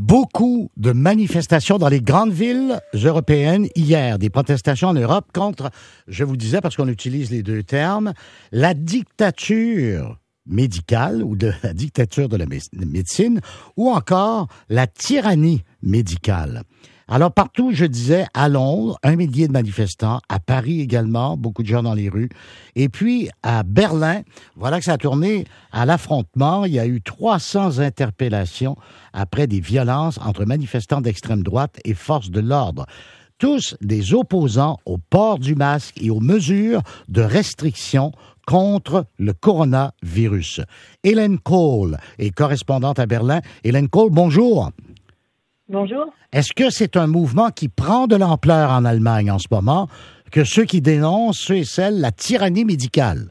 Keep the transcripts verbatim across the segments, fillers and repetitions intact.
Beaucoup de manifestations dans les grandes villes européennes hier, des protestations en Europe contre, je vous disais, parce qu'on utilise les deux termes, la dictature médicale ou de la dictature de la médecine ou encore la tyrannie médicale. Alors partout, je disais, à Londres, un millier de manifestants, à Paris également, beaucoup de gens dans les rues, et puis à Berlin, voilà que ça a tourné à l'affrontement. Il y a eu trois cents interpellations après des violences entre manifestants d'extrême droite et forces de l'ordre. Tous des opposants au port du masque et aux mesures de restriction contre le coronavirus. Hélène Cole est correspondante à Berlin. Hélène Cole, bonjour. Bonjour. Est-ce que c'est un mouvement qui prend de l'ampleur en Allemagne en ce moment, que ceux qui dénoncent, ceux et celles, la tyrannie médicale?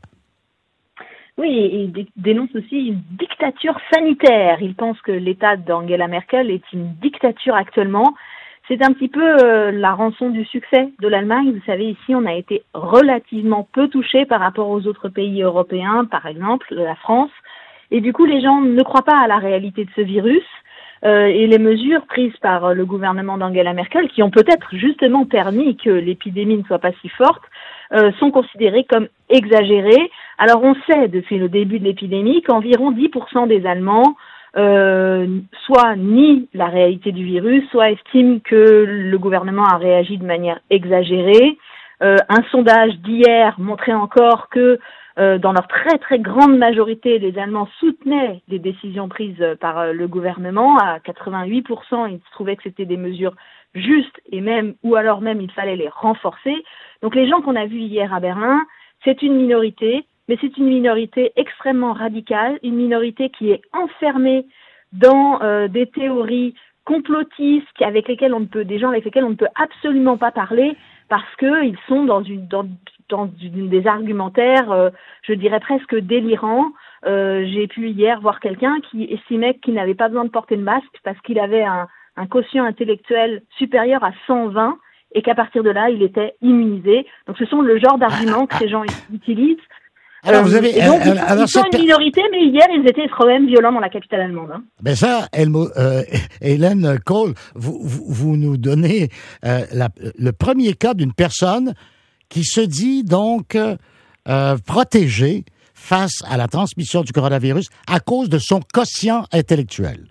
Oui, ils d- dénoncent aussi une dictature sanitaire. Ils pensent que l'État d'Angela Merkel est une dictature actuellement. C'est un petit peu euh, la rançon du succès de l'Allemagne. Vous savez, ici, on a été relativement peu touchés par rapport aux autres pays européens, par exemple la France. Et du coup, les gens ne croient pas à la réalité de ce virus. Euh, et les mesures prises par le gouvernement d'Angela Merkel, qui ont peut-être justement permis que l'épidémie ne soit pas si forte, euh, sont considérées comme exagérées. Alors on sait depuis le début de l'épidémie qu'environ dix pour cent des Allemands euh, soit nient la réalité du virus, soit estiment que le gouvernement a réagi de manière exagérée. Euh, un sondage d'hier montrait encore que Euh, dans leur très très grande majorité, les Allemands soutenaient les décisions prises par euh, le gouvernement. À quatre-vingt-huit pour cent, ils trouvaient que c'était des mesures justes et même, ou alors même, il fallait les renforcer. Donc les gens qu'on a vus hier à Berlin, c'est une minorité, mais c'est une minorité extrêmement radicale, une minorité qui est enfermée dans euh, des théories complotistes avec lesquelles on ne peut, des gens avec lesquels on ne peut absolument pas parler parce que ils sont dans une dans dans une, des argumentaires, euh, je dirais presque délirants. Euh, j'ai pu hier voir quelqu'un qui estimait qu'il n'avait pas besoin de porter le masque parce qu'il avait un, un quotient intellectuel supérieur à cent vingt et qu'à partir de là, il était immunisé. Donc ce sont le genre d'arguments que ces gens utilisent. Alors, vous avez, et donc, alors, ils, alors, ils sont cette... une minorité, mais hier, ils étaient quand même violents dans la capitale allemande. Hein. Ben ça, Helmo, euh, Hélène Cole, vous, vous, vous nous donnez euh, la, le premier cas d'une personne qui se dit donc euh, protégée face à la transmission du coronavirus à cause de son quotient intellectuel.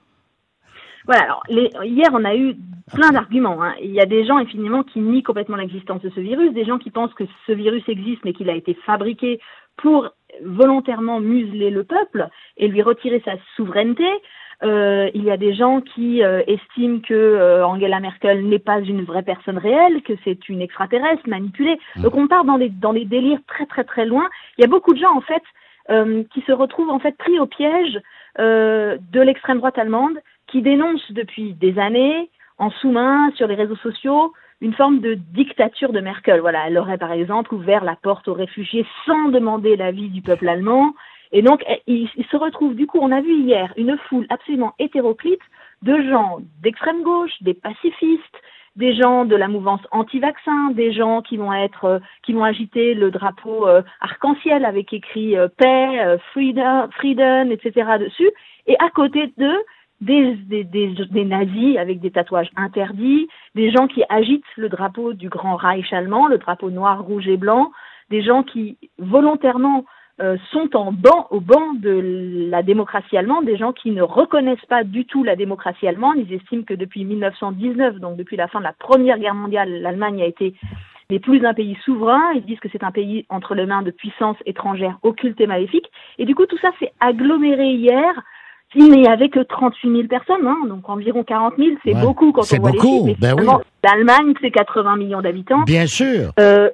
Voilà, alors les, hier on a eu plein d'arguments. Hein. Il y a des gens infiniment qui nient complètement l'existence de ce virus, des gens qui pensent que ce virus existe mais qu'il a été fabriqué pour volontairement museler le peuple et lui retirer sa souveraineté. Euh, il y a des gens qui euh, estiment que euh, Angela Merkel n'est pas une vraie personne réelle, que c'est une extraterrestre manipulée. Donc on part dans des dans des délires très très très loin. Il y a beaucoup de gens en fait euh, qui se retrouvent en fait pris au piège euh, de l'extrême droite allemande, qui dénoncent depuis des années en sous-main sur les réseaux sociaux une forme de dictature de Merkel. Voilà, elle aurait par exemple ouvert la porte aux réfugiés sans demander l'avis du peuple allemand. Et donc, il, il se retrouve, du coup, on a vu hier une foule absolument hétéroclite de gens d'extrême gauche, des pacifistes, des gens de la mouvance anti-vaccin, des gens qui vont être, euh, qui vont agiter le drapeau euh, arc-en-ciel avec écrit euh, paix, euh, freedom, freedom, et cetera dessus. Et à côté d'eux, des, des, des, des nazis avec des tatouages interdits, des gens qui agitent le drapeau du Grand Reich allemand, le drapeau noir, rouge et blanc, des gens qui volontairement Euh, sont en banc, au banc de la démocratie allemande, des gens qui ne reconnaissent pas du tout la démocratie allemande. Ils estiment que depuis mille neuf cent dix-neuf, donc depuis la fin de la Première Guerre mondiale, l'Allemagne a été n'est plus un pays souverain. Ils disent que c'est un pays entre les mains de puissances étrangères occultes et maléfiques. Et du coup, tout ça s'est aggloméré hier. Il n'y avait que trente-huit mille personnes, hein, donc environ quarante mille, c'est ouais, beaucoup quand on voit beaucoup. les chiffres. Mais ben oui. L'Allemagne, c'est quatre-vingts millions d'habitants. Bien sûr. Euh,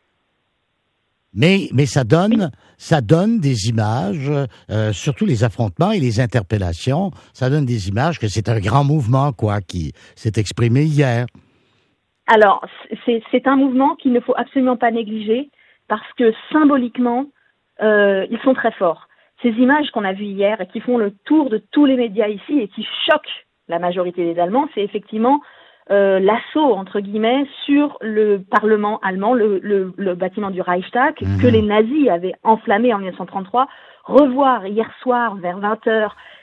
Mais, mais ça donne, ça donne des images, euh, surtout les affrontements et les interpellations, ça donne des images que c'est un grand mouvement, quoi, qui s'est exprimé hier. Alors, c'est, c'est un mouvement qu'il ne faut absolument pas négliger parce que symboliquement, euh, ils sont très forts. Ces images qu'on a vues hier et qui font le tour de tous les médias ici et qui choquent la majorité des Allemands, c'est effectivement Euh, l'assaut, entre guillemets, sur le Parlement allemand, le, le, le bâtiment du Reichstag, mmh. que les nazis avaient enflammé en mille neuf cent trente-trois. Revoir hier soir, vers vingt heures,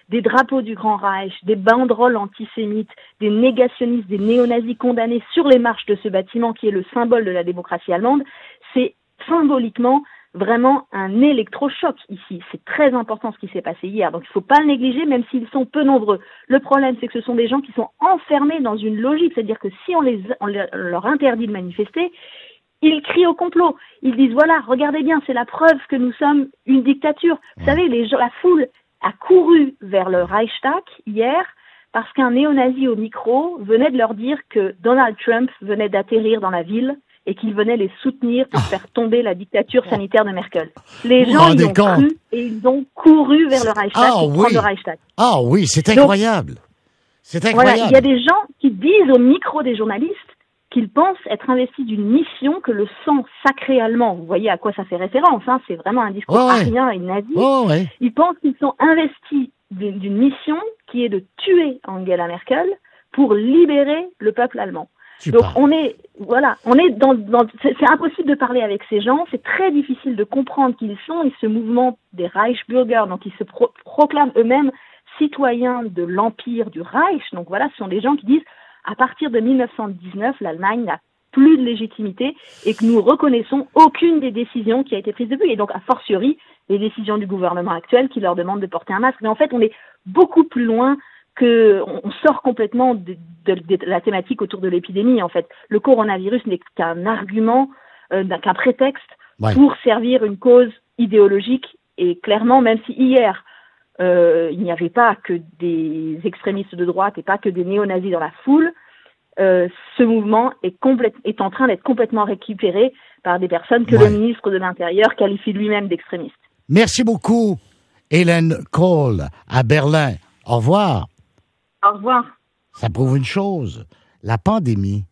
des drapeaux du Grand Reich, des banderoles antisémites, des négationnistes, des néo-nazis condamnés sur les marches de ce bâtiment qui est le symbole de la démocratie allemande, c'est symboliquement vraiment un électrochoc ici. C'est très important ce qui s'est passé hier, donc il ne faut pas le négliger, même s'ils sont peu nombreux. Le problème, c'est que ce sont des gens qui sont enfermés dans une logique, c'est-à-dire que si on, les, on leur interdit de manifester, ils crient au complot. Ils disent, voilà, regardez bien, c'est la preuve que nous sommes une dictature. Vous savez, les gens, la foule a couru vers le Reichstag hier parce qu'un néo-nazi au micro venait de leur dire que Donald Trump venait d'atterrir dans la ville et qu'il venait les soutenir pour faire tomber la dictature sanitaire de Merkel. Les Vous gens rendez y ont compte? cru et ils ont couru vers le Reichstag Ah pour oui. prendre le Reichstag. Ah oui, c'est incroyable. Donc, c'est incroyable. Voilà, il y a des gens qui disent au micro des journalistes qu'ils pensent être investis d'une mission que le sang sacré allemand, vous voyez à quoi ça fait référence, hein, c'est vraiment un discours oh ouais. arien et nazi, oh ouais. ils pensent qu'ils sont investis d'une, d'une mission qui est de tuer Angela Merkel pour libérer le peuple allemand. Tu Donc parles. on est, voilà, on est dans, dans c'est, c'est impossible de parler avec ces gens, c'est très difficile de comprendre qui ils sont, et ce mouvement des Reichsbürger, donc ils se pro- proclament eux-mêmes citoyens de l'empire du Reich, donc voilà, ce sont des gens qui disent à partir de dix-neuf cent dix-neuf, l'Allemagne n'a plus de légitimité et que nous reconnaissons aucune des décisions qui a été prise depuis. Et donc, a fortiori, les décisions du gouvernement actuel qui leur demandent de porter un masque. Mais en fait, on est beaucoup plus loin que, on sort complètement de, de, de la thématique autour de l'épidémie, en fait. Le coronavirus n'est qu'un argument, euh, qu'un prétexte ouais. pour servir une cause idéologique. Et clairement, même si hier, Euh, il n'y avait pas que des extrémistes de droite et pas que des néo-nazis dans la foule, euh, ce mouvement est, complète, est en train d'être complètement récupéré par des personnes que ouais. le ministre de l'Intérieur qualifie lui-même d'extrémistes. Merci beaucoup, Hélène Kohl, à Berlin. Au revoir. Au revoir. Ça prouve une chose. La pandémie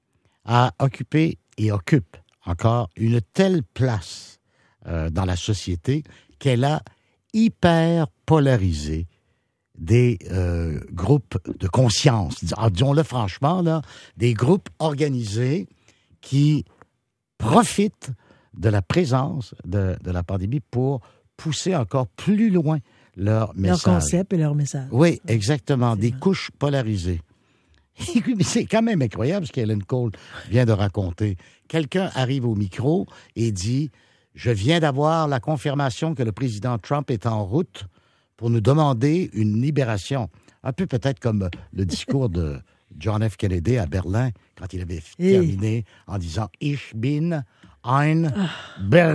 a occupé et occupe encore une telle place euh, dans la société qu'elle a hyper polarisé des euh, groupes de conscience, disons-le franchement, là, des groupes organisés qui profitent de la présence de, de la pandémie pour pousser encore plus loin leur message. Leur concept et leur message. Oui, exactement, C'est des vrai. couches polarisées. Mais c'est quand même incroyable ce qu'Hélène Kohl vient de raconter. Quelqu'un arrive au micro et dit « Je viens d'avoir la confirmation que le président Trump est en route pour nous demander une libération. » Un peu peut-être comme le discours de John F. Kennedy à Berlin quand il avait hey. terminé en disant « Ich bin ein ah. Berliner ».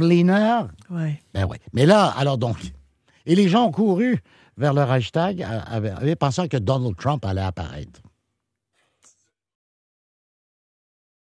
Ouais. Ben oui. Mais là, alors donc, et les gens ont couru vers le Reichstag, avaient pensant que Donald Trump allait apparaître.